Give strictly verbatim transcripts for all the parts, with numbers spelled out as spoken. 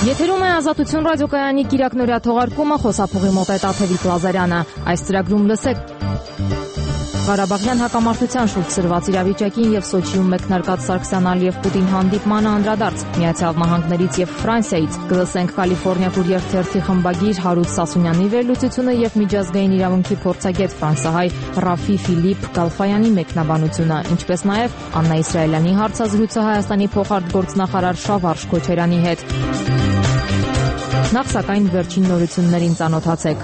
Եթերում է Ազատություն ռադիոկայանի կիրակնօրյա թողարկումը, խոսափողի մոտ է Տաթևիկ Լազարյանը։ Այս ծրագրում լսեք Ղարաբաղյան հակամարտության շուրջ սրված իրավիճակին եւ Սոչիում մեկնարկած Սարգսյան-Ալիև Պուտին հանդիպմանը անդրադարձ Միացյալ Նահանգներից եւ Ֆրանսիայից, կլսենք Կալիֆոռնիա Կուրիեր թերթի խմբագիր Հարութ Սասունյանի վերլուծությունը եւ միջազգային իրավունքի փորձագետ ֆրանսահայ Ռաֆի Ֆիլիպ Գալֆայանի մեկնաբանությունը, ինչպես նաեւ Աննա Իսրայելյանի հարցազրույցը Հայաստանի փոխարտգործնախարար Շավարժ Քոչարյանի հետ։ Նախ սակայն վերջին նորություններին ծանոթացեք։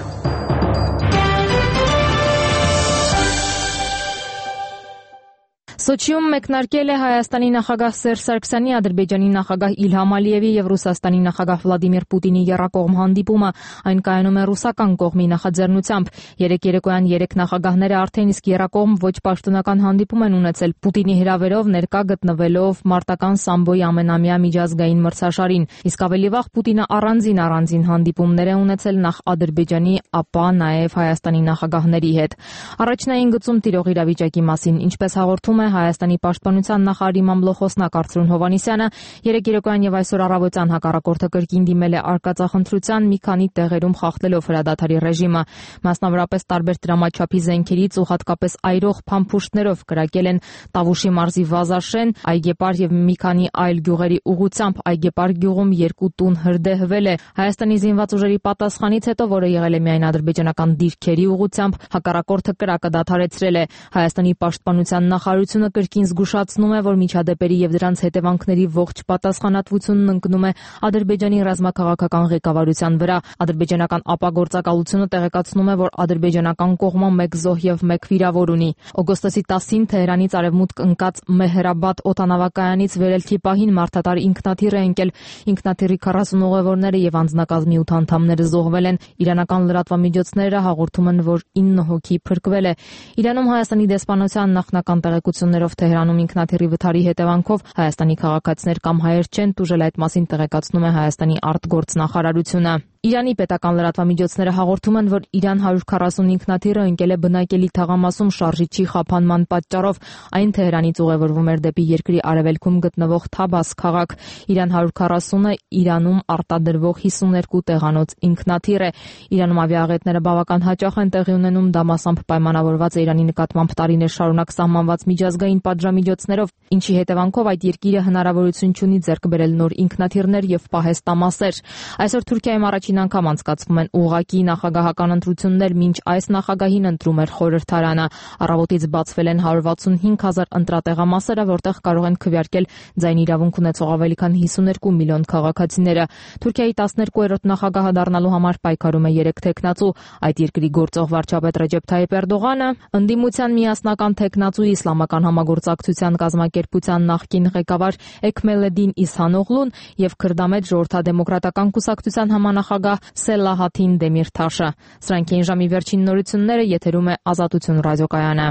Սոչիում մեկնարկել է Հայաստանի նախագահ Սերժ Սարգսյանի, Ադրբեջանի նախագահ Իլհամ Ալիևի եւ Ռուսաստանի նախագահ Վլադիմիր Պուտինի եռակողմ հանդիպումը, այն կայանում է ռուսական կողմի նախաձեռնությամբ։ Երեկ երեկոյան երեք նախագահները արդեն իսկ եռակողմ ոչ պաշտոնական հանդիպում են ունեցել Պուտինի հրավերով ներկա գտնվելով մարտական սամբոյի ամենամյա միջազգային մրցաշարին։ Իսկ ավելի վաղ Պուտինը առանձին առանձին հանդիպումներ է ունեցել նախ Ադրբեջանի, ապա նաեւ Հայաստանի նախագահների հետ։ Առաջնային գծում տիրող իրավիճակի մասին, ինչպես հաղորդում է Հայաստանի պաշտպանության նախարարի մամլոխոսնակ Արծրուն Հովհաննիսյանը, երեկ երեկոյան եւ այսօր առավոտյան հակառակորդը կրկին դիմել է արկածախնդրության մի քանի տեղերում խախտելով հրադադարի ռեժիմը։ Մասնավորապես տարբեր դրամաչափի զենքերից ու հատկապես այրող փամփուշտներով կրակել են Տավուշի մարզի Վազաշեն, Այգեպար եւ մի քանի այլ գյուղերի ուղությամբ։ Այգեպար գյուղում երկու տուն հրդեհվել է։ Հայաստանի զինված ուժերի պատասխանից հետո, որը եղել է միայն ադրբեջանական դիրքերի ուղությամբ, հակառակորդը կրակը դադարեցրել է։ Հայաստանի պաշտպանության նախարարությունը կրկին զգուշացնում է, որ միջադեպերի եւ դրանց հետևանքների ողջ պատասխանատվությունն ընկնում է Ադրբեջանի ռազմաքաղաքական ղեկավարության վրա։ Ադրբեջանական ապագործակալությունը տեղեկացնում է, որ ադրբեջանական կողմը մեկ զոհ եւ մեկ վիրավոր ունի։ Օգոստոսի տասին Թեհրանից արևմուտք ընկած Մեհրաբադ օդանավակայանից վերելքի պահին մարդատար ինքնաթիռ է ընկել։ Ինքնաթիռի քառասուն ուղևորները եւ անձնակազմի ութ անդամները զոհվել են։ Իրանական լրատվամիջոցները հաղորդում են, որ ինը հոգի փրկվել է։ Իրանում Հայաստանի դեսպանության նախնական տեղեկություններով Թեհրանում ինքնաթիռի վթարի հետևանքով Հայաստանի քաղաքացիներ կամ հայեր չեն տուժել, այդ մասին տեղեկացնում է Հայաստանի արտգործնախարարությունը։ Իրանի պետական լրատվամիջոցները հաղորդում են, որ Իրան հարյուր քառասուն ինքնաթիռը ընկել է բնակելի թաղամասում շարժիչի խափանման պատճառով։ Այն Թեհրանից ուղևորվում էր դեպի երկրի արևելքում գտնվող Թաբաս քաղաք։ Իրան հարյուր քառասունը Իրանում արտադրվող հիսուներկու տեղանոց ինքնաթիռ է։ Իրանում ավիաաղետները բավական հաճախ են տեղի ունենում, դա մասամբ պայմանավորված է Իրանի նկատմամբ տարիներ շարունակ սահմանված միջազգային պատժամիջոցներով, ինչի հետևանքով այդ երկիրը հնարավորություն չունի ձեռք բերել նոր ինքնաթիռներ եւ պահեստամասեր։ Այսօր Թուրքիայում առաջին անգամ անցկացվում են ուղղակի նախագահական ընտրություններ, մինչ այս նախագահին ընտրում էր խորհրդարանը։ Առավոտից բացվել են հարյուր վաթսունհինգ հազար ընտրատեղամասերը, որտեղ կարող են քվեարկել ձայն իրավունք ունեցող ավելի քան հիսուներկու միլիոն քաղաքացիները։ Թուրքիայի տասներկուերորդ նախագահը դառնալու համար պայքարում է երեք թեկնածու։ Այդ երկրի գործող վարչապետ Ռեջեփ Թայիփ Էրդողանը, ընդդիմության միասնական թեկնածու Իսլամական համագործակցության կազմակերպության նախկին ղեկավար Էքմելեդին Իսհանօղլուն եւ Քրդամետ ժողովրդադեմոկրատական կուսակցության համանախագահ Սելահաթին Դեմիրթաշը։ Սրանք էին ժամի վերջին նորությունները, եթերում է Ազատություն ռադիոկայանը։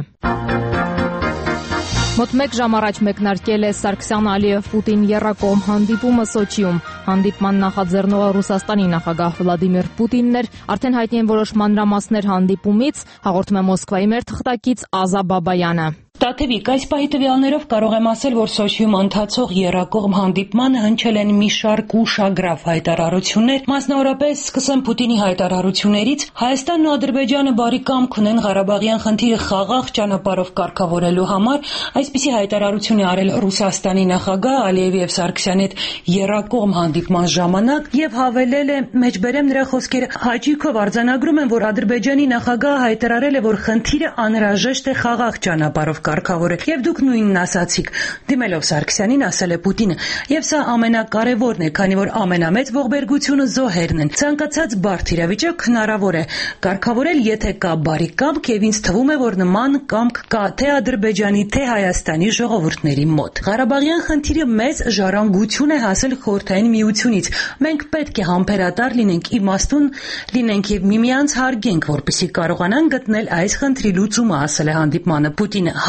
Մոտ մեկ ժամ առաջ մեկնարկել է Սարգսյան-Ալիև Պուտին եռակողմ հանդիպումը Սոչիում։ Հանդիպման նախաձեռնողը Ռուսաստանի նախագահ Վլադիմիր Պուտինն էր։ Արդեն հայտնի են որոշ մանրամասներ հանդիպումից, հաղորդում է Մոսկվայի մեր թղթակից Ազա Բաբայանը։ Տաթևիկ, այս պահի տվյալներով կարող եմ ասել, որ Սոչիում ընթացող եռակողմ հանդիպմանը հնչել են մի շարք ուշագրավ հայտարարություններ, մասնավորապես սկսեմ Պուտինի հայտարարություններից, Հայաստանն ու Ադրբեջանը բարի կամք ունեն Ղարաբաղյան խնդիրը խաղաղ ճանապարհով կարգավորելու համար, այսպիսի հայտարարություն է արել Ռուսաստանի նախագահ Ալիևի եւ Սարգսյանի հետ եռակողմ հանդիպման ժամանակ եւ հավելել է, մեջբերեմ նրա խոսքերը, հաճույքով արձանագրում են, որ Ադրբեջանի նախագահը հայտարարել է, որ խնդիրը անհրաժեշտ է խաղաղ ճանապարհով կարգավորել, եւ դուք նույնն ասացիք, դիմելով Սարգսյանին ասել է Պուտինը, եւ սա ամենակարևորն է, քանի որ ամենամեծ ողբերգությունը զոհերն են։ Ցանկացած բարդ իրավիճակ հնարավոր է կարգավորել, եթե կա բարի կամք, եւ ինձ թվում է, որ նման կամք կա թե Ադրբեջանի, թե Հայաստանի ժողովուրդների մոտ։ Ղարաբաղյան խնդիրը մեծ ժառանգություն է հասել Խորհրդային Միությունից։ Մենք պետք է համբերատար լինենք, իմաստուն լինենք եւ միմյանց հարգենք, որպեսզի կարողանան գտնել այս խնդրի լուծումը, ասել է հանդիպմանը Պուտինը։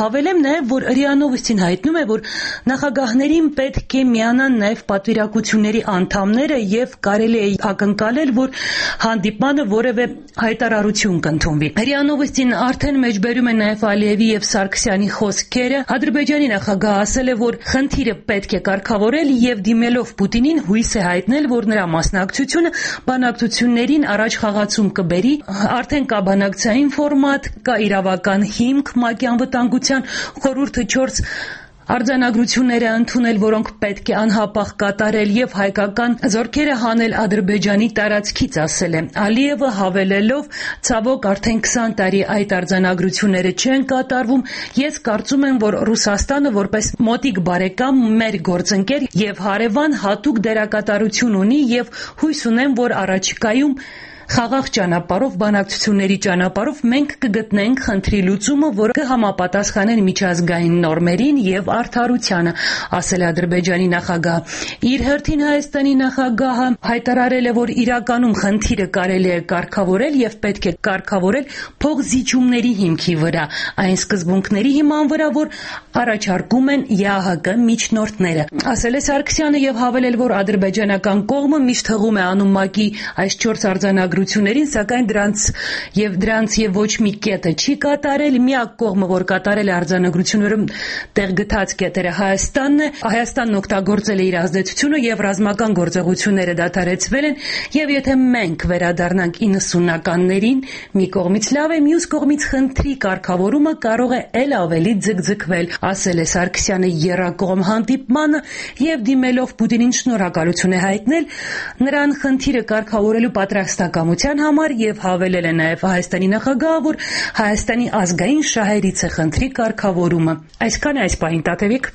Հավելեմ նաև, որ ՌԻԱ Նովոստին հայտնում է, որ նախագահներին պետք է միանան նաև պատվիրակությունների անդամները եւ կարելի է ակնկալել, որ հանդիպմանը որևէ հայտարարություն կընդունվի։ ՌԻԱ Նովոստին արդեն մեջբերում է նաև Ալիևի եւ Սարգսյանի խոսքերը։ Ադրբեջանի նախագահը ասել է, որ խնդիրը պետք է կարգավորել եւ դիմելով Պուտինին հույս է հայտնել, որ նրա մասնակցությունը բանակցություններին առաջ խաղացում կբերի։ Արդեն կա բանակցային ֆորմատ, կա իրավական հիմք ՄԱԿ-ի անվտանգության խորհուրդը չորս արձանագրությունները ընդունել, որոնք պետք է անհապաղ կատարել եւ հայկական զորքերը հանել Ադրբեջանի տարածքից, ասել է Ալիևը, հավելելով. «Ցավոք, արդեն քսան տարի այդ արձանագրությունները չեն կատարվում։ Ես կարծում եմ, որ Ռուսաստանը որպես մոտիկ բարեկամ, մեր գործընկեր եւ հարևան հատուկ դերակատարություն ունի եւ հույս ունեմ, որ առաջիկայում խաղաղ ճանապարհով, բանակցությունների ճանապարհով մենք կգտնենք խնդրի լուծումը, որը կհամապատասխանեն միջազգային նորմերին եւ արդարությանը», ասել է Ադրբեջանի նախագահը։ Իր հերթին Հայաստանի նախագահը հայտարարել է, որ իրականում խնդիրը կարելի է կարգավորել եւ պետք է կարգավորել փոխզիջումների հիմքի վրա, այն սկզբունքների հիման վրա, որ առաջարկում են ԵԱՀԿ միջնորդները, ասել է Սարգսյանը եւ հավելել, որ ադրբեջանական կողմը միշտ հղում է անում ՄԱԿ-ի այս չորս արձանագրություններին, սակայն դրանց եւ դրանց եւ ոչ մի կետը չի կատարել։ Միակ կողմը, որ կատարել է արձանագրություններում տեղ գտած կետերը, Հայաստանն է։ Հայաստանն օգտագործել է իր ազդեցությունը եւ ռազմական գործողությունները դադարեցվել են, եւ եթե մենք վերադառնանք իննսունականներին, մի կողմից լավ է, մյուս կողմից խնդրի կարգավորումը կարող է ել ավելի ձգձգվել, ասել է Սարգսյանը եռակողմ հանդիպմանը եւ դիմելով Պուտինին շնորհակալություն է հայտնել նրան խնդիրը կարգավորելու պատրաստակամության համար եւ հավելել է նաեւ Հայաստանի նախագահը, որ Հայաստանի ազգային շահերից է խնդրի կարգավորումը։ Այսքան է այս պահին, Տաթևիկ։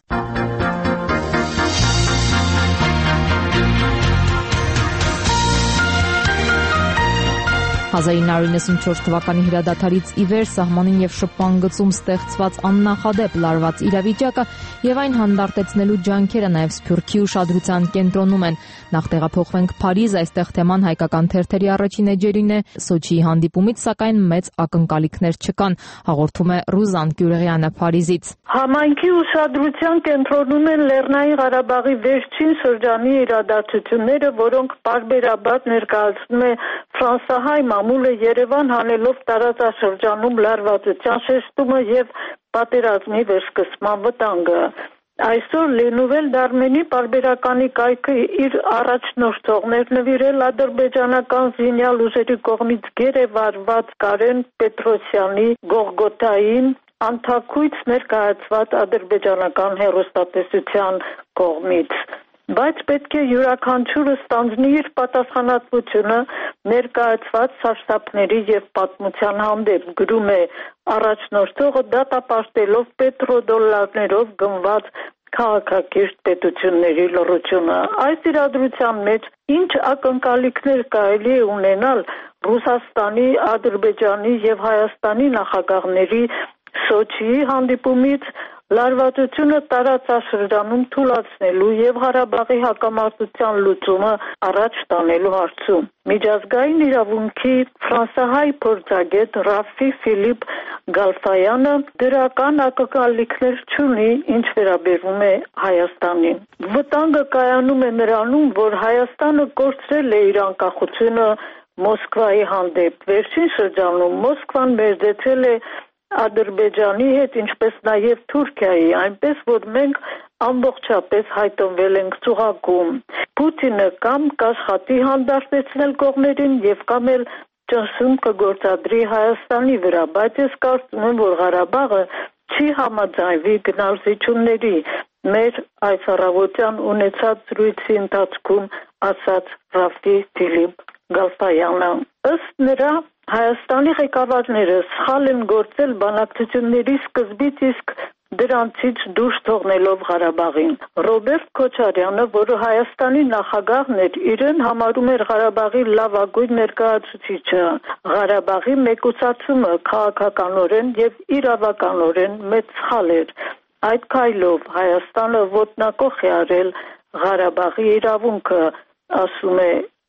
հազար ինը հարյուր իննսունչորս թվականի հրադադարից ի վեր սահմանին եւ շփման գծում ստեղծված աննախադեպ լարված իրավիճակը եւ այն հանդարտեցնելու ջանքերը նաեւ Սփյուռքի ուշադրության կենտրոնում են։ Նախ տեղափոխվենք Փարիզ, այստեղ թեման հայկական թերթերի առաջին էջերին է Սոչիի հանդիպումից, սակայն մեծ ակնկալիքներ չկան, հաղորդում է Ռուզան Գյուրեղյանը Փարիզից։ Համայնքի ուշադրության կենտրոնում են Լեռնային Ղարաբաղի վերջին շրջանի իրադարձությունները, որոնք պարբերաբար ներկայացնում է ֆրանսահայ մամուլը Երևան հանելով տարածաշրջանում լարվածության շեշտումը եւ պատերազմի վերսկսման վտանգը։ Այսօր Լենուվել Դարմենի պարբերականի կայքը իր առաջնորդողներ նվիրել ադրբեջանական զինյալ ուժերի կողմից գերեվարված Կարեն Պետրոսյանի Գողգոթային անթաքույց ներկայացված ադրբեջանական հեռուստատեսության կողմից։ Բայց պետք է յուրաքանչյուրը ստանձնի իր պատասխանատվությունը ներկայացված սարսափների եւ պատմության հանդեպ, գրում է առաջնորդողը դատապարտելով պետրոդոլարներով գնված քաղաքակիրթ պետությունների լռությունը։ Այս իրադրության մեջ ինչ ակնկալիքներ կարելի է ունենալ Ռուսաստանի, Ադրբեջանի եւ Հայաստանի նախագահների Սոչիի հանդիպումից, լարվածությունը տարածաշրջանում թուլացնելու եւ Ղարաբաղի հակամարտության լուծումը առաջ տանելու հարցում։ Միջազգային իրավունքի ֆրանսահայ փորձագետ Ռաֆի Ֆիլիպ Գալֆայանը դրական ակնկալիքներ չունի, ինչ վերաբերում է Հայաստանին։ Վտանգը կայանում է նրանում, որ Հայաստանը կորցրել է իր անկախությունը Մոսկվայի հանդեպ։ Վերջին շրջանում Մոսկվան մերձեցել է Ադրբեջանի հետ, ինչպես նաև Թուրքիայի, այնպես որ մենք ամբողջապես հայտնվել ենք ծուղակում։ Պուտինը կամ կաշխատի հանդարտեցնել կողմերին եւ կամ էլ ճնշում կգործադրի Հայաստանի վրա, բայց ես կարծում եմ, որ Ղարաբաղը չի համաձայնվի գնալ զիջումների։ Մեր այս առավոտյան ունեցած զրույցի ընթացքում ասաց Ռաֆի Ֆիլիպ Գալֆայանը։ Ըստ նրա Հայաստանի ղեկավարները սխալ են գործել բանակցությունների սկզբից, իսկ դրանցից դուրս թողնելով Ղարաբաղին։ Ռոբերտ Քոչարյանը, որը Հայաստանի նախագահն էր, իրեն համարում էր Ղարաբաղի լավագույն ներկայացուցիչը։ Ղարաբաղի մեկուսացումը քաղաքականորեն եւ իրավականորեն մեծ սխալ էր։ Այդ քայլով Հայաստանը ոտնակոխ է արել Ղարաբաղի իրավունքը, ասում է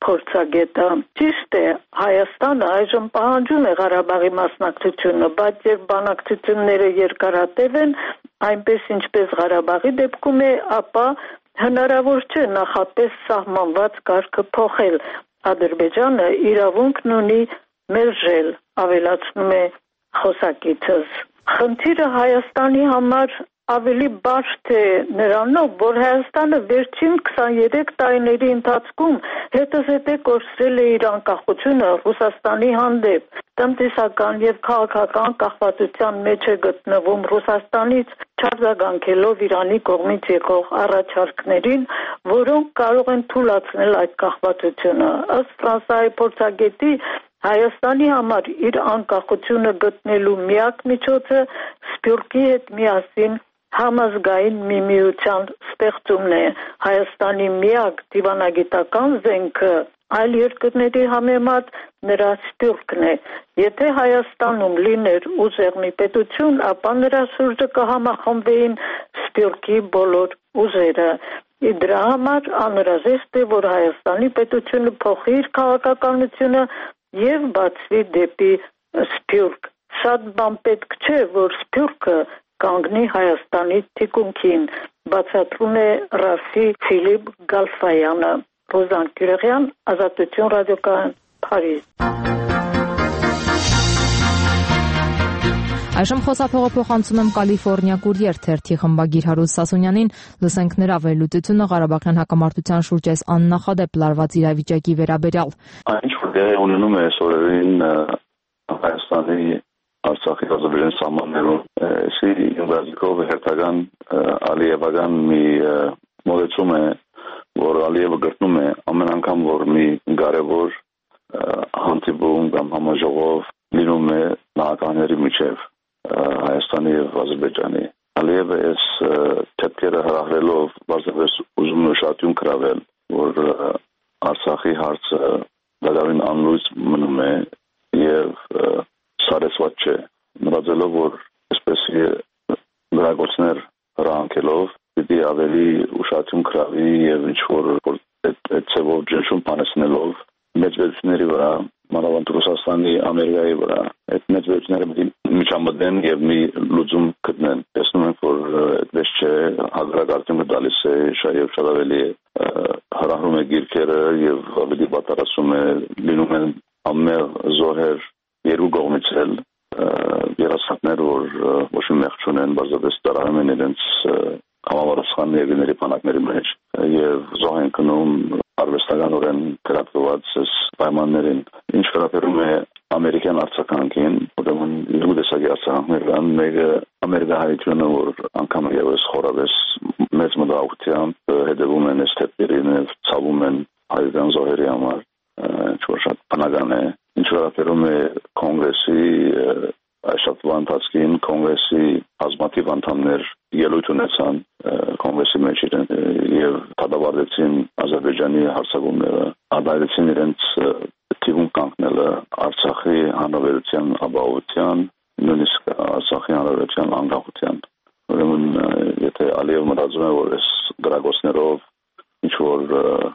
փորձագետը։ Ճիշտ է, Հայաստանը այժմ պահանջում է Ղարաբաղի մասնակցությունը, բայց երբ բանակցությունները երկարատև են, այնպես ինչպես Ղարաբաղի դեպքում է, ապա հնարավոր չէ նախապես սահմանված կարգը փոխել։ Ադրբեջանը իրավունքն ունի մերժել, ավելացնում է խոսակիցս։ Խնդիրը Հայաստանի համար ավելի բարդ է նրանով, որ Հայաստանը վերջին քսաներեք տարիների ընթացքում հետզհետե կորցրել է իր անկախությունը Ռուսաստանի հանդեպ։ Տնտեսական եւ քաղաքական կախվածության մեջ է գտնվում Ռուսաստանից, չարձագանքելով Իրանի կողմից եկող առաջարկներին, որոնք կարող են թուլացնել այդ կախվածությունը։ Ըստ Ֆրանսիայի փորձագետի, Հայաստանի համար իր անկախությունը գտնելու միակ միջոցը Սփյուռքի հետ միասին համազգային մի միության ստեղծումն է։ Հայաստանի միակ դիվանագիտական զենքը այլ երկրների համեմատ նրա Սփյուռքն է։ Եթե Հայաստանում լիներ ուժեղ մի պետություն, ապա նրա շուրջը կհամախմբվեին Սփյուռքի բոլոր ուժերը։ Դրա համար անհրաժեշտ է, որ Հայաստանի պետությունը փոխի իր քաղաքականությունը եւ բացվի դեպի Սփյուռք։ Շատ բան պետք չէ, որ Սփյուռքը կանգնի Հայաստանի թիկունքին, բացատրում է Ռաֆի Ֆիլիպ Գալֆայանը։ Ռոզան Կյուրեղյան, Ազատություն ռադիոկայան, Փարիզ։ Այժմ խոսափողը փոխանցում եմ Կալիֆոռնիա Կուրիեր թերթի խմբագիր Հարուս Սասունյանին, լսենք նրա վերլուծությունը Ղարաբաղյան հակամարտության շուրջ այս աննախադեպ լարված իրավիճակի վերաբերյալ։ Ինչ որ դեր ունենում է սորերին Հայաստանի Արցախի ազգային սահմաններում, սի ինվազիկով հերթական Ալիևական մի մոտեցում է, որ Ալիևը գտնում է ամեն անգամ, որ մի կարևոր հանդիպում կամ համաժողով լինում է նախագահների միջև Հայաստանի եւ Ադրբեջանի։ Ալիևը այս դեպքերը հրահրելով բարձրապես ուզում է շատյուն կրավել, որ Արցախի հարցը դարավին անլույս մնում է եւ սարեցված չէ։ Մտածելով, որ այսպես գրագործներ հրանքելով պիտի ավելի ուշադրություն կրավի եւ ինչ որ այդ ծավալ ջնջում բանեցնելով մեծ վերությունների վրա, մանավանդ Ռուսաստանի, Ամերիկայի վրա, այդ մեծ վերությունները միջամտեն եւ մի լուծում գտնեն։ Տեսնում ենք, որ այդպես չէ, հագրագարտումը տալիս է շայև շատ ավելի հրահրում է գիրքերը եւ ավելի բացառացում է լինում են ամեն զոհեր երկու կողմից էլ երասատներ, որ ոչ մի մեղք չունեն, բազմապես տարանում են իրենց համավարացան երկրների բանակների մեջ եւ զոհ են կնում արվեստականորեն գրակված պայմաններին։ Ինչ վերաբերում է ամերիկյան արձագանքին, ուրեմն երկու տեսակի արձագանքներ կան, մեկը ամերիկահայությունը, որ անգամ եւս խորավես մեծ մտահոգությամբ հետևում են այս թեփերին եւ ցավում են հայկական զոհերի համար, ինչ որ շատ բնական է։ Ինչ վերաբերում է կոնգրեսի Շաբաթվա ընթացքին կոնգրեսի բազմաթիվ անդամներ ելույթ ունեցան կոնգրեսի մեջ եւ դատավարեցին Ադրբեջանի հարձակումները, ադայեցին իրենց թիվում կանգնելը Արցախի հանրապետության ապահովության, նույնիսկ Արցախի հանրապետության անկախության։ Ուրեմն եթե Ալիևը մտածում է, որ այս գրագործներով ինչ որ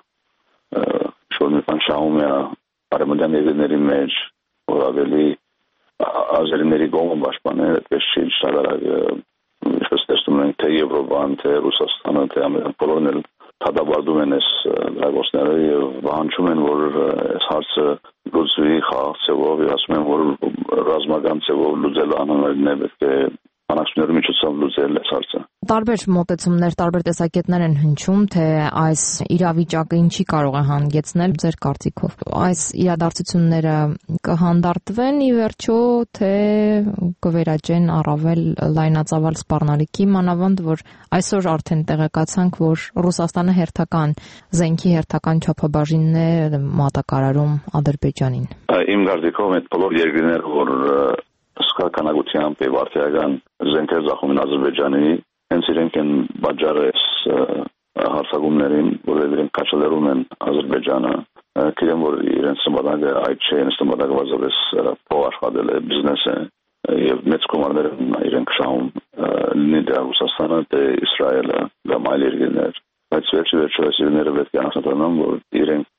ինչ որ մի բան շահում է արևմտյան երկրների մեջ, որ ավելի ազերիների կողմը պաշտպանել, այդպես չի շարարակ, ինչպես տեսնում ենք, թե Եվրոպան, թե Ռուսաստանը, թե Ամերիկան, բոլորն էլ դատավարում են այս գրագործները եւ վահանջում են, որ այս հարցը լուծվի խաղաղ ձևով, եւ ասում են, որ ռազմական ձևով լուծելը անհնարին է, պետք է բանակցությունների միջոցով լուծել այս հարցը։ Տարբեր մոտեցումներ, տարբեր տեսակետներ են հնչում, թե այս իրավիճակը ինչի կարող է հանգեցնել ձեր կարծիքով։ Այս իրադարձությունները կհանդարտվեն ի վերջո, թե կվերաճեն առավել լայնածավալ սպառնալիքի, մանավանդ որ այսօր արդեն տեղեկացանք, որ Ռուսաստանը հերթական զենքի հերթական չափաբաժինն է մատակարարում Ադրբեջանին։ Իմ կարծիքով այդ բոլոր երկրները, որ սկականակությամբ եւ արդիական զենքեր զախում են Ադրբեջանի, հենց իրենք են բաժարես հարցակումներին, որ իրենք կաչալերում են Ադրբեջանը, գիտեմ, որ իրենց նպատակը այդ չէ, իրենց նպատակը բազմապես փող աշխատել է, բիզնես է եւ մեծ կոմարներ իրենք շահում լինի դա Ռուսաստանը, թե Իսրայելը կամ այլ երկրներ, բայց վերջի վերջո այս երկրները պետք է անհատանան, որ իրենք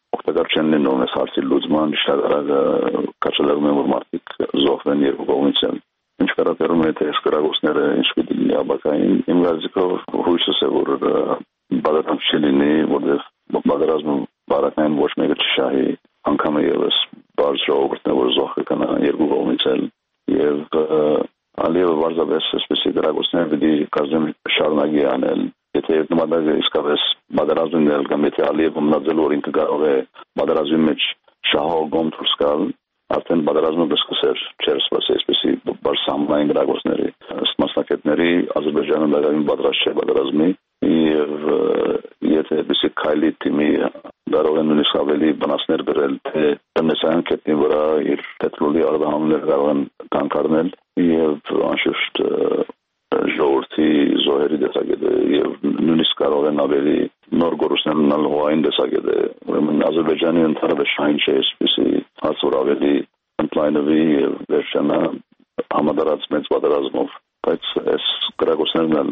օգտակար չեն լինում այս հարցի լուծման շարժը կաշելագում են որ մարդիկ զոհվեն երկու կողմից են ինչ կարողանում է թե սկրագործները ինչ պիտի լինի աբակային իմ գազիկով հույսս է որ բادرام չլինի որովհետև բادرազմը բարակային ոչ մեկը չշահի անգամ եւս բարձրորդ որ զոհը կնա երկու կողմից էլ եւ Ալիևը վարձաբես այսպեսի գրագործներ պիտի կազմեմ շարունակի անել եթե նմանագ իսկապես բادرազմն էլ կամ եթե Ալիևը մնացել որ ինքը կարող է բادرազմի մեջ շահողում դուրս գալ արդեն բادرազմը դսկսեր չեր սպասի այսպեսի բարսամային գրագործների ըստ մասնակիցների Ադրբեջանը դակավին պատրաստ չէ բادرազմի եւ եթե այսպեսի քայլի թիմի կարող են նույնիսկ ավելի վնասներ բերել թե տնեսային կետնի վրա իր պետրոլի արտահանումներ կարող են կանգառնել եւ անշուշտ ժողովրդի զոհերի դեսագետը եւ նույնիսկ կարող են ավելի նոր գործներ ունենալ հողային դեսագետը ուրեմն Ադրբեջանի ընդհանրապես շահին չէ այսպեսի հարցը ավելի ընդլայնվի եւ վերջանա համադարած մեծ պատերազմով բայց այս գրագործներն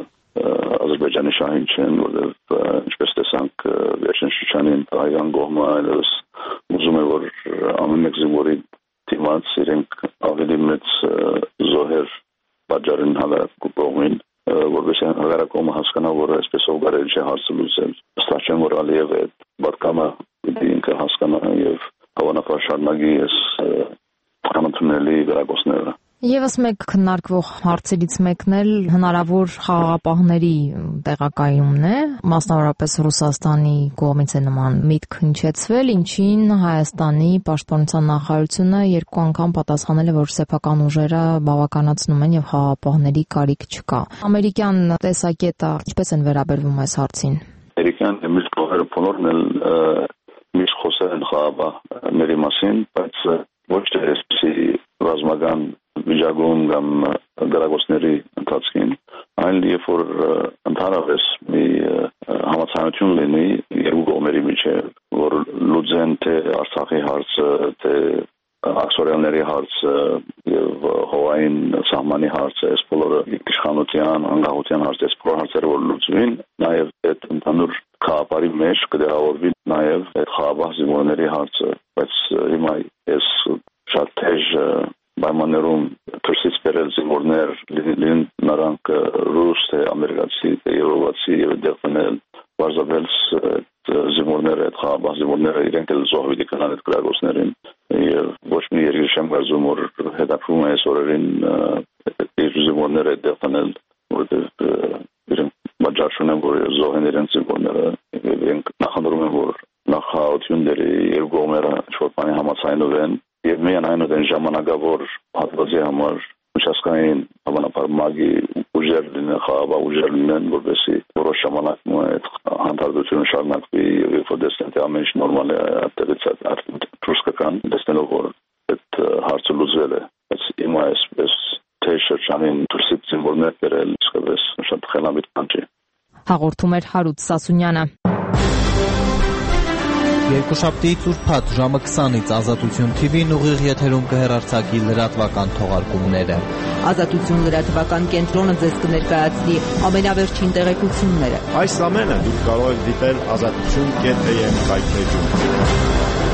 Ադրբեջանի շահին չեն որովհետեւ ինչպես տեսանք վերջին շրջանին հայկական կողմը այլևս ուզում է որ ամեն մեկ զինվորի դիմաց իրենք ավելի մեծ զոհեր պատճառեն հալակու կողմին որովհետեւ հակառակողմը հասկանա որ այսպես օգարել չէ հարցը լուծել ըստ որ Ալիևը այդ բարգամը ինքը հասկանա եւ հավանաբար շարունակի այս համընդունելի գրագործները Եվս մեկ քննարկվող հարցերից մեկն էլ հնարավոր խաղաղապահների տեղակայումն է, մասնավորապես Ռուսաստանի կողմից է նման միտք հնչեցվել, ինչին Հայաստանի պաշտպանության նախարարությունը երկու անգամ պատասխանել է, որ սեփական ուժերը բավականացնում են եւ խաղաղապահների կարիք չկա։ Ամերիկյան տեսակետը ինչպես են վերաբերվում այս հարցին։ Ամերիկյան միշտ կողերը բոլորն էլ միշտ խոսել են խաղաղապահների մասին, բայց ոչ թե այսպեսի ռազմական վիճակում կամ գրագործների ընթացքին, այլ երբ որ ընդհանրապես մի համացանություն լինի երկու կողմերի միջև, որ լուծեն թե Արցախի հարցը, թե աքսորյանների հարցը եւ հողային սահմանի հարցը, այս բոլորը իշխանության, անկախության հարցը, այս բոլոր հարցերը որ լուծվին, նաեւ այդ ընդհանուր խաղապարի մեջ կդրավորվի նաեւ այդ խաղապահ զինվորների հարցը, բայց հիմա այս շատ թեժ պայմաններում դրսից բերել զինվորներ լինեն նրանք ռուս, թե ամերիկացի, թե եվրոպացի եւ դեպնել բարձրաբերս զինվորները, այդ խաղապահ զինվորները իրենք էլ զոհվի կնան այդ գրագործներին եւ ոչ մի երկիր չեմ կարծում որ հետաքրում է այս օրերին այդ զինվորները դեպնել որովհետեւ իրենք մաջաշուն են որ զոհեն իրենց զինվորները եւ իրենք նախընտրում են որ նախահայտությունների երկու կողմերը ինչ-որ բանի համաձայնվեն եւ միայն այն ժամանակավոր հատվածի համար միջազգային հավանաբար մագի ուժեր լինեն, խաղաղ ուժեր լինեն, որովհետեւ որոշ ժամանակ այդ հանդարտությունը շարունակվի եւ երբ որ դեսնեն թե ամեն ինչ նորմալ է, այդտեղից դուրս կգան, դեսնելով որ այդ հարցը լուծվել է, բայց հիմա այսպես թե շրջանին դուրսից զինվորներ բերել, իսկապես շատ խելամիտ բան չէ։ Հաղորդում էր Հարութ Սասունյանը։ Երկուշաբթիից ուրբաթ ժամը քսանից Ազատություն թի վին ուղիղ եթերում կհեռարձակի լրատվական թողարկումները։ Ազատություն լրատվական կենտրոնը ձեզ կներկայացնի ամենավերջին տեղեկությունները։ Այս ամենը դուք կարող եք դիտել ազատություն կետ am կայքեջում։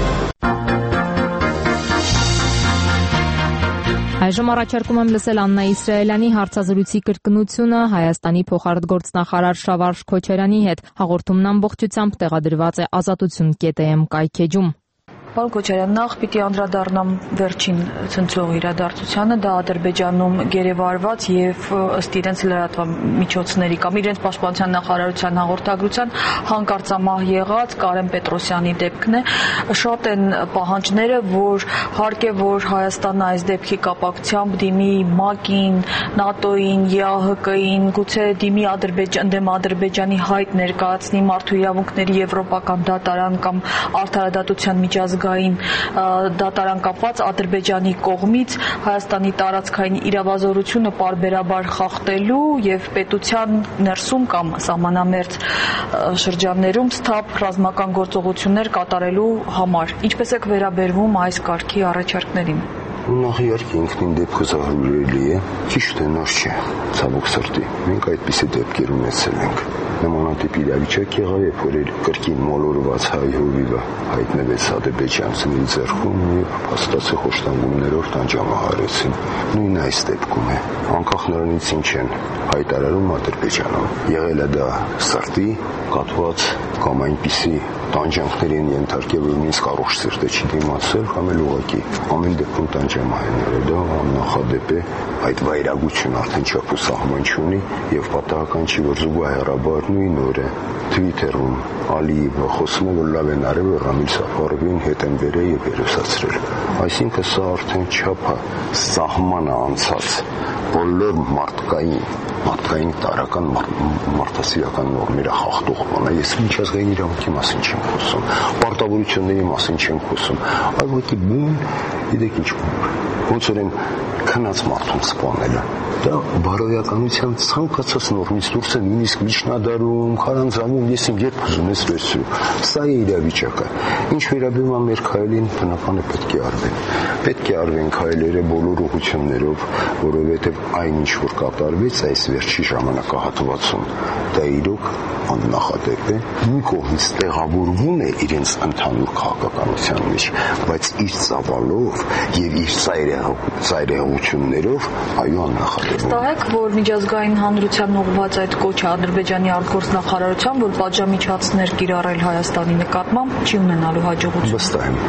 Այժմ առաջարկում եմ լսել Աննա Իսրայելյանի հարցազրույցի կրկնությունը Հայաստանի փոխարտգործնախարար Շավարժ Քոչարյանի հետ։ Հաղորդումն ամբողջությամբ տեղադրված է ազատություն կետ am կայքեջում։ Պարոն Քոչարյան, նախ պիտի անդրադառնամ վերջին ցնցող իրադարձությանը, դա Ադրբեջանում գերեվարված եւ ըստ իրենց լրատվամիջոցների կամ իրենց պաշտպանության նախարարության հաղորդագրության հանկարծամահ եղած Կարեն Պետրոսյանի դեպքն է։ Շատ են պահանջները, որ հարկ է որ Հայաստանը այս դեպքի կապակցությամբ դիմի ՄԱԿ-ին, ՆԱՏՕ-ին, ԵԱՀԿ-ին, գուցե դիմի Ադրբեջան դեմ Ադրբեջանի հայտ ներկայացնի մարդու իրավունքների եվրոպական դատարան կամ արդարադատության միջազգային դատարան կապված Ադրբեջանի կողմից Հայաստանի տարածքային իրավազորությունը պարբերաբար խախտելու եւ պետության ներսում կամ սահմանամերձ շրջաններում սթափ ռազմական գործողություններ կատարելու համար։ Ինչպես եք վերաբերվում այս կարգի առաջարկներին։ Նախ իհարկե ինքնին դեպքը զարհուրելի է, ճիշտ է նոր չէ, ցավոք սրտի։ Մենք այդպիսի դեպքեր ունեցել ենք։ նմանատիպ իրավիճակ եղավ, երբ որ կրկին մոլորված հայ հովիվը հայտնվեց ադրբեջանցիների ձեռքում եւ փաստացի խոշտանգումներով տանջամահարեցին։ Նույնն այս դեպքում է, անկախ նրանից ինչ են հայտարարում Ադրբեջանում։ Եղել է դա սրտի կատված կամ այնպիսի տանջանքների են ենթարկել, որ նույնիսկ առողջ սրտը չի դիմացել, կամ էլ ուղղակի ամեն դեպքում տանջամահարները դա աննախադեպ է, այդ վայրագությունը արդեն չափ ու սահման չունի եւ պատահական չի, որ զուգահեռաբար նույն օրը Twitter-ում Ալիևը խոսում է, որ լավ են արել, որ Ռամիլ Սաֆարովին հետ են բերել եւ երեսացրել։ Այսինքն սա արդեն չափը սահմանը անցած բոլոր մարդկային մարդկային տարական մարդասիրական նորմերը խախտող բան է։ Ես միջազգային իրավունքի մասին չեմ խոսում, պարտավորությունների մասին չեմ խոսում, այլ ոքի բուն, գիտեք ինչ բան, ոնց որ են քնած մարդուն սպանելը։ Դա բարոյականության ցանկացած նորմից դուրս է, նույնիսկ միջնադարում, քարանձավում, ես իմ երբ ուզում ես վերցրու։ Սա է իրավիճակը։ Ինչ վերաբերում է մեր քայլին, բնական է պետք է արվեն։ Պետք է արվեն քայլերը բոլոր ուղղություններով, որովհետև այն ինչ որ կատարվեց այս վերջի ժամանակահատվածում, դա իրոք աննախադեպ է, մի կողմից տեղավորվում է իրենց ընդհանուր քաղաքականության մեջ, բայց իր ծավալով եւ իր ծայրահեղություններով այո աննախադեպ է։ Վստահ եք, որ միջազգային հանրության ուղղված այդ կոչը Ադրբեջանի արտգործնախարարության, որ պատժամիջոցներ կիրառել Հայաստանի նկատմամբ, չի ունենալու հաջողություն։ Վստահ եմ։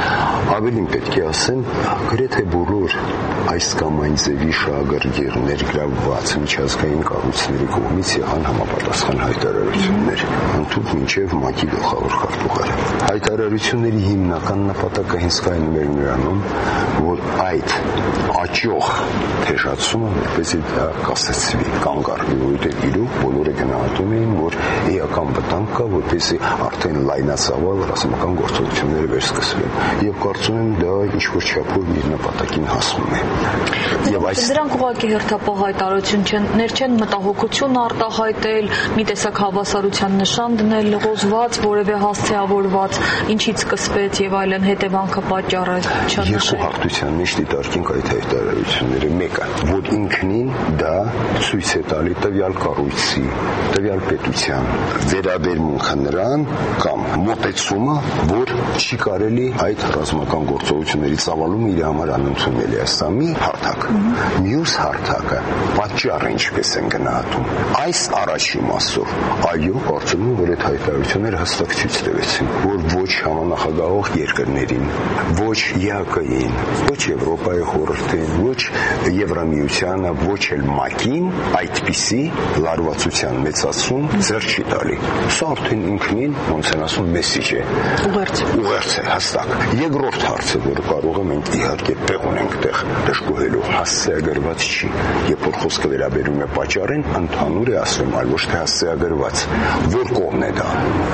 Ավելին պետք է ասեմ, գրեթե բոլոր այս կամ այն ձևի շահագրգիռ ներգրավված միջազգային կառույցների կողմից եղան համապատասխան հայտարարություններ, ընդհանուր մինչև ՄԱԿ-ի գլխավոր քարտուղարը։ Հայտարարությունների հիմնական նպատակը հենց կայանում էր նրանում, որ այդ աճող թեժացումը որպեսզի դա կասեցվի, կանգ առնի, որովհետև իրոք բոլորը գնահատում էին, որ էական վտանգ կա, որպեսզի արդեն լայնածավալ ռազմական գործողությունները վերսկսվեն, եւ կարծում եմ դա ինչ-որ չափով իր նպատակին հասնում է։ Եվ այս դրանք ուղղակի հերթապահ հայտարարություն չեն, ներ չեն մտահոգություն արտահայտել, մի տեսակ հավասարության նշան դնել, լղոզված, որևէ հասցեավորված, ինչից սկսվեց եւ այլն հետևանքը պատճառը չնշել։ Երկու հարթության մեջ դիտարկենք այդ հայտարարությունները։ Մեկը, որ ինքնին դա ցույց է տալի տվյալ կառույցի, տվյալ պետության վերաբերմունքը նրան կամ մոտեցումը, որ չի կարելի այդ ռազմական գործողությունների ծավալումը իր համար անընդունելի է։ Սա մի հարթակ։ Մյուս հարթակը պատճառը ինչպես են գնահատում։ Այս առաջի մասով այո, կարծում եմ, որ այդ հայտարարությունները հստակ ցույց տվեցին, որ ոչ համանախագահող երկրներին, ոչ ԵԱԿ-ին, ոչ Եվրոպայի խորհրդին, ոչ Եվրամիությանը, ոչ էլ ՄԱԿ-ին այդպիսի լարվածության մեծացում ձեռ չի տալի։ Սա արդեն ինքնին, ոնց են ասում, մեսիջ է։ Ուղերձ։ Ուղերձ է, հստակ։ Երկրորդ հարցը, որը կարող եմ մենք իհարկե տեղ ունենք տեղ դժգոհելու, հասցեագրված չի։ Երբ որ խոսքը վերաբերում է պատճառին, ընդհանուր է ասում, այլ ոչ թե հասցեագրված։ Որ կողմն է դա։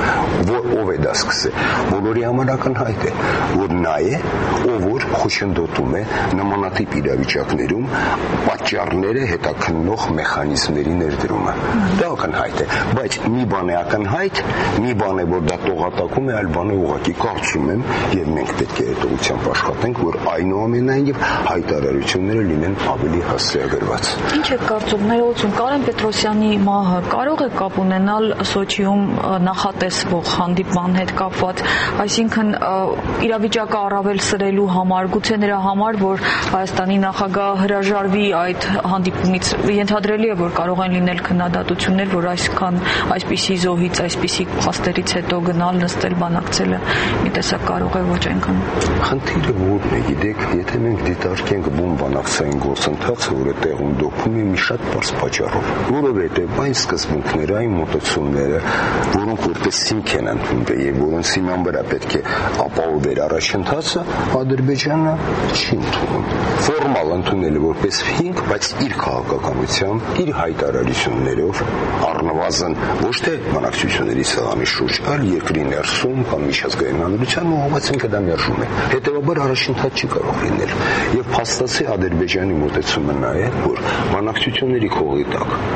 Որ ով է դա սկսել։ Բոլորի համար ակնհայտ է, որ նա է, ով որ խոչընդոտում է նմանատիպ իրավիճակներում պատճառները հետաքննող մեխանիզմների ներդրումը։ Դա ակնհայտ է, բայց մի բան է ակնհայտ, մի բան է, որ դա տողատակում է, այլ բան է ուղղակի կարծում եմ, եւ մենք պետք է այդ ուղղությամբ աշխատենք, որ այնուամենայնիվ հայտարարությունները լինեն ավելի հասցեագրված։ Ինչ է կարծում, ներողություն, Կարեն Պետրոսյանի մահը կարող է կապ ունենալ Սոչիում նախատեսվող հանդիպման հետ կապված, այսինքն իրավիճակը առավել սրելու համար, գուցե նրա համար, որ Հայաստանի նախագահը հրաժարվի այդ հանդիպումից, ենթադրելի է, որ կարող են լինել քննադատություններ, որ այսքան այսպիսի զոհից, այսպիսի փաստերից հետո գնալ, նստել, բանակցելը մի տեսակ կարող է ոչ այնքան։ Խնդիրը որն է, գիտեք, եթե մենք դիտարկենք բուն բանակցային գործընթացը, որը տեղում դոփում է մի շատ բարձ պատճառով, որովհետև այն սկզբունքները, այն մոտեցումները, որոնք որպես հիմք են ընդունվել եւ որոնց հիման վրա պետք է ապահովել առաջընթացը, Ադրբեջանը չի ընդունում։ Ֆորմալ ընդունել է որպես հիմք, բայց իր քաղաքականությամբ, իր հայտարարություններով, առնվազն ոչ թե բանակցությունների սեղանի շուրջ, այլ երկրի ներսում կամ միջազգային հանրության ուղղված ինքը դա մերժում է։ Հետևաբար առաջընթաց չի կարող լինել։ Եվ փաստացի Ադրբեջանի մոտեցումը նա է, որ բանակցությունների քողի տակ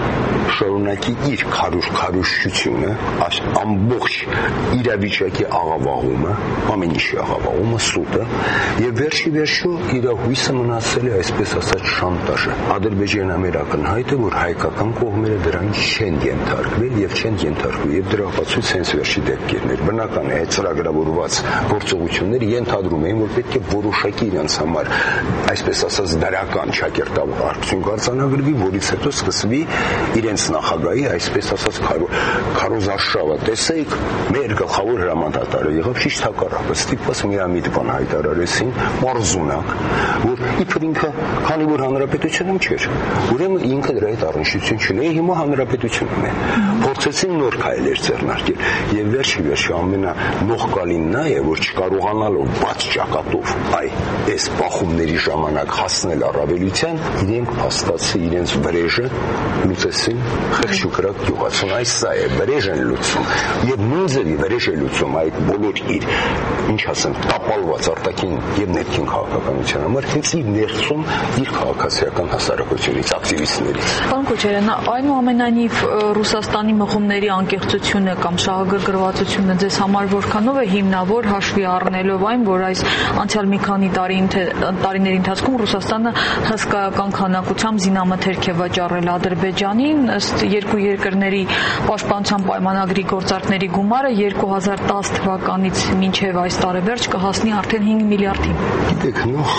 շարունակի իր քարուշ-քարուշությունը, ամբողջ իրավիճակի աղավաղումը, ամեն ինչի աղավաղումը, սուտը, եւ վերջի վերջո իր հույսը մնացել է այսպես ասած շանտաժը։ Ադրբեջանը մեր ակնհայտ է, որ հայկական կողմերը դրան չեն ենթարկվել եւ չեն ենթարկվի եւ դրա ապացույց հենց վերջի դեպքերն էր։ Բնական է, այդ ծրագրավորված գործողությունները ենթադրում էին, որ պետք է որոշակի իրենց համար այսպես ասած դրական ճակերտավոր արդյունք արձանագրվի, որից հետո սկսվի իրենց նախագահի այսպես ասած քարոզարշավը։ Տեսեք, մեր գլխավոր հրամանատարը եղավ ճիշտ հակառակը, ստիպված միամիտ բան հայտարարեցին, մարզունակ, որ իբր ինքը քանի որ հանրապետությունում չէր, ուրեմն ինքը դրա հետ առնչություն չունի, հիմա հանրապետությունում է։ Փորձեցին նոր քայլեր ձեռնարկել եւ վերջի վերջո ամենանողկալին նա է, որ չկարողանալով բաց ճակատով այ այս բախումների ժամանակ հասնել առավելության, իրենք փաստացի իրենց վրեժը լուծեցին խեղճուկրակ գյուղացուն, այս սա է վրեժ են լուծում եւ նույն ձևի վրեժ է լուծում այդ բոլոր իր ինչ ասեմ տապալված արտաքին եւ ներքին քաղաքականության համար հենց իր ներսում իր քաղաքացիական հասարակությունից ակտիվիստներից։ Պարոն Քոչարյան, այնուամենայնիվ Ռուսաստանի մղումների անկեղծությունը կամ շահագրգռվածությունը ձեզ համար որքանով է հիմնավոր հաշվի առնելով այն, որ այս անցյալ մի քանի տարիների ընթացքում Ռուսաստանը հսկայական քանակությամբ զինամթերք է վաճառել Ադրբեջանին, ըստ երկու երկրների պաշտպանության պայմանագրի գործարքների գումարը երկու հազար տասը թվականից մինչև այս տարեվերջ կհասնի արդեն հինգ միլիարդի։ Գիտեք,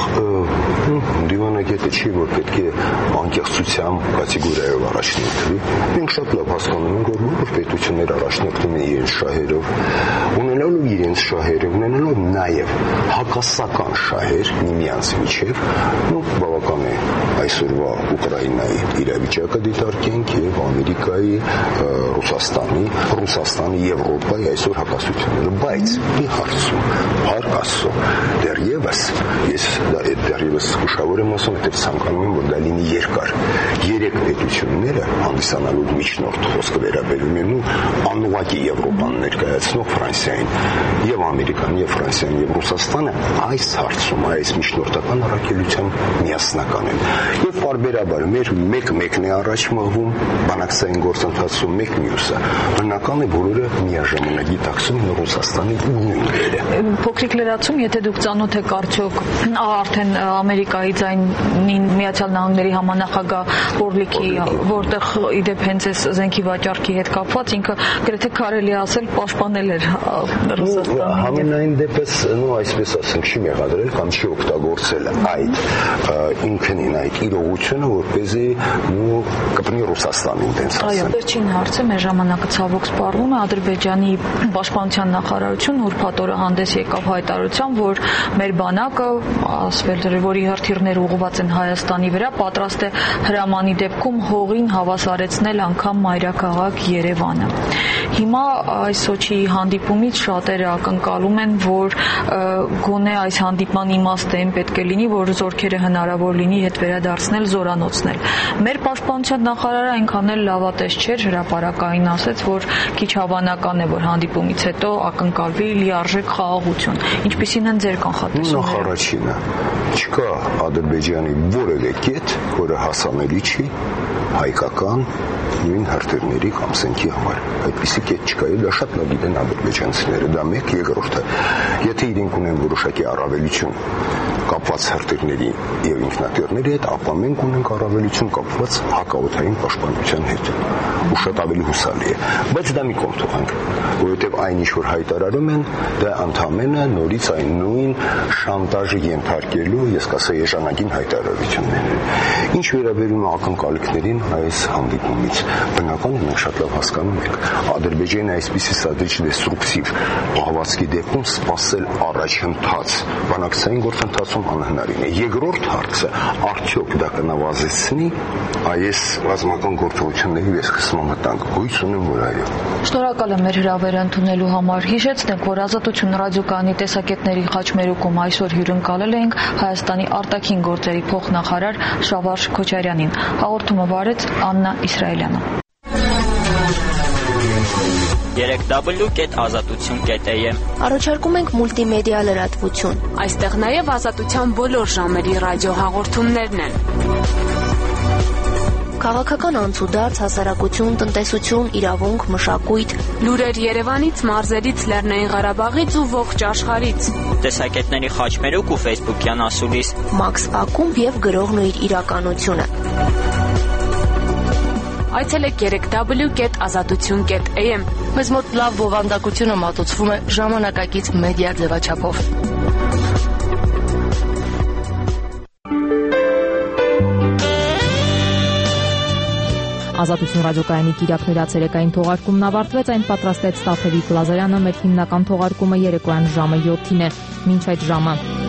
դիվանագետը չի, որ պետք է անկեղծությամբ կատեգորիայով առաջնորդվի։ Մենք շատ լավ հասկանում ենք, որ բոլոր պետությունները առաջնորդվում են իրենց շահերով, ունենալով իրենց շահերը, ունենալով նաև հակասական շահեր միմյանց միջև, ու բավական է այսօրվա Ուկրաինայի իրավիճակը դիտարկենք եւ Ամերիկայի, Ռուսաստանի, Ռուսաստանի, Եվրոպայի այսօր հակասությունները, բայց մի հարցում, հարկ Աստծո, դեռևս ես դեռևս ուշավոր եմ ասում, հետև ցանկանում եմ, որ դա լինի երկար։ Երեք պետությունները հանդիսանալու միջնորդ խոսքը վերաբերում են ու անուղակի Եվրոպան ներկայացնող Ֆրանսիային եւ Ամերիկան եւ Ֆրանսիան եւ Ռուսաստանը այս հարցում այս միջնորդական առաքելության միասնական են։ Եվ բարբերաբար մեր մեկ-մեկն է առաջ մղվում բանակցային գործընթացում մեկ մյուսը։ Բնական է բոլորը միաժամանակ գիտակցում են Ռուսաստանի ուղիները։ Փոքրիկ լրացում, եթե դուք ծանոթ եք արդյոք արդեն Ամերիկայի ձայնին Միացյալ Նահանգների համանախագահ Օրլիկի, որտեղ իդեպ հենց այս զենքի վաճառքի հետ կապված ինքը գրեթե կարելի ասել պաշտպանել էր Ռուսաստանը։ Համենայն դեպս, նո այսպես ասենք, չի մեղադրել կամ չի օգտագործել այդ ինքնին այդ իրողությունը, որպեսզի նո կպնի Ռուսաստանին տենց ասեն։ Այո, վերջին հարցը մեր ժամանակը ցավոք սպառվում է, Ադրբեջանի պաշտպանության նախարարությունը ուրբաթ օրը հանդես եկավ հայտարարությամբ, որ մեր բանակը, ասվել էր, որի հրթիռները ուղղված են Հայաստանի վրա, պատրաստ է հրամանի դեպքում հողին հավասարեցնել անգամ մայրաքաղաք Երևանը։ Հիմա այս Սոչիի հանդիպումից շատերը ակնկալում են, որ գոնե այս հանդիպման իմաստը այն պետք է լինի, որ զորքերը հնարավոր լինի հետ վերադարձնել, զորանոցնել։ Մեր պաշտպանության նախարարը այնքան էլ լավատես չէր, հրապարակային ասեց, որ քիչ հավանական է, որ հանդիպումից հետո ակնկալվի լիարժեք խաղաղություն։ Ինչպիսին են ձեր կանխատեսումները։ Նախարարինը չկա Ադրբեջանի որևէ կետ, որը հասանելի չի հայկական նույն հրթիռների կամ սենքի համար։ Այդպիսի կետ չկա, եւ դա շատ լավ գիտեն ադրբեջանցիները, դա մեկ, երկրորդը։ Եթե իրենք ունեն որոշակի առավելություն կապված հրթիռների եւ ինքնաթիռների հետ, ապա մենք ունենք առավելություն կապված հակաօդային պաշտպանության հետ։ Ու շատ ավելի հուսալի է։ Բայց դա մի կողմ թողանք, որովհետեւ այն ինչ որ հայտարարում են, դա ընդհանրապես նորից այն նույն շանտաժը ենթարկելու, ես կասեի, էժանագին հայտարարություններն են։ Ինչ վերաբերում է ակնկալիքներին այս հանդիպումից, բնական է մենք շատ լավ հասկանում ենք, Ադրբեջանը այսպիսի սադրիչ դեստրուկտիվ պահվածքի դեպքում սпасել առաջընթաց, բանակցային գործընթացում անհնարին է։ Երկրորդ հարցը, արդյոք դա կնվազեցնի այս ռազմական գործողությունների վերսկսման վտանգը։ Հույս ունեմ, որ այո։ Շնորհակալ եմ մեր հրավերը ընդունելու համար։ Հիշեցնենք, որ Ազատություն ռադիոկայանի տեսակետների խաչմերուկում այսօր հյուրընկալել էինք Հայաստանի արտաքին գործերի փոխնախարար Շավարժ Քոչարյանին։ Հաղորդումը վարեց Աննա Իսրայելյանը։ երեք w կետ ազատություն կետ a m Առաջարկում ենք մուլտիմեդիա լրատվություն։ Այստեղ նաև ազատության բոլոր ժամերի ռադիոհաղորդումներն են։ Քաղաքական անցուդարձ, հասարակություն, տնտեսություն, իրավունք, մշակույթ։ Լուրեր Երևանից, մարզերից, Լեռնային Ղարաբաղից ու ողջ աշխարհից։ Տեսակետների խաչմերուկ ու ֆեյսբուքյան ասուլիս։ Մաքս Ակումբ եւ գրողն ու իր իրականությունը։ Այցելեք երեք w կետ ազատություն կետ a m։ Մեզ մոտ լավ բովանդակությունը մատուցվում է ժամանակակից մեդիա ձևաչափով։ Ազատություն ռադիոկայանի Կիրակներ ցերեկային թողարկումն ավարտվեց, այն պատրաստեց Ստաֆերիկ Լազարյանը, մեր հիմնական թողարկումը երեկոյան ժամը յոթին է։ Մինչ այդ ժամը